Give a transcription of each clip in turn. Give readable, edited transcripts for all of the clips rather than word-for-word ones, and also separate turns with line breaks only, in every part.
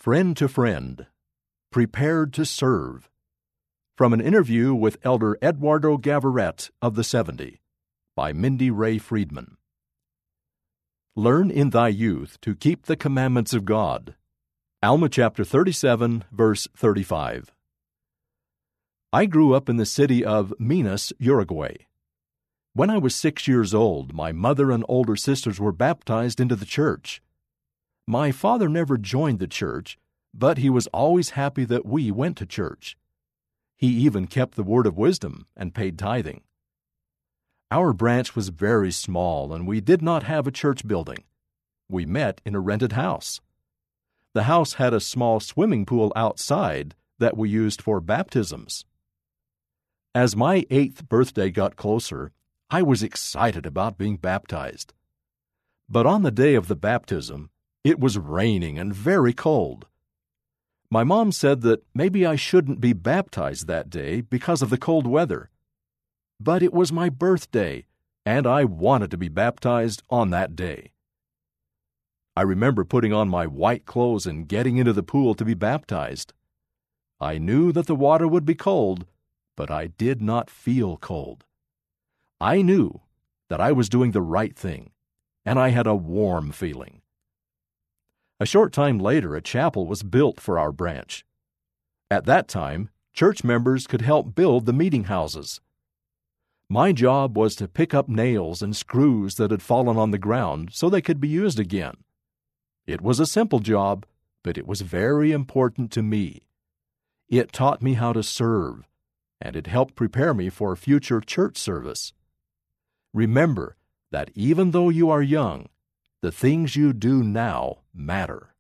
Friend to Friend, Prepared to Serve. From an interview with Elder Eduardo Gaviret of the 70, by Mindy Ray Friedman. Learn in thy youth to keep the commandments of God. Alma chapter 37, verse 35. I grew up in the city of Minas, Uruguay. When I was 6 years old, my mother and older sisters were baptized into the church. My father never joined the church, but he was always happy that we went to church. He even kept the word of wisdom and paid tithing. Our branch was very small, and we did not have a church building. We met in a rented house. The house had a small swimming pool outside that we used for baptisms. As my 8th birthday got closer, I was excited about being baptized. But on the day of the baptism, it was raining and very cold. My mom said that maybe I shouldn't be baptized that day because of the cold weather. But it was my birthday, and I wanted to be baptized on that day. I remember putting on my white clothes and getting into the pool to be baptized. I knew that the water would be cold, but I did not feel cold. I knew that I was doing the right thing, and I had a warm feeling. A short time later, a chapel was built for our branch. At that time, church members could help build the meeting houses. My job was to pick up nails and screws that had fallen on the ground so they could be used again. It was a simple job, but it was very important to me. It taught me how to serve, and it helped prepare me for future church service. Remember that even though you are young, the things you do now matter.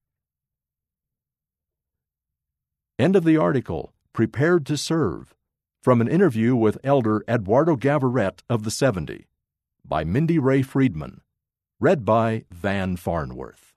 End of the article, Prepared to Serve, from an interview with Elder Eduardo Gaviret of the 70, by Mindy Ray Friedman, read by Van Farnworth.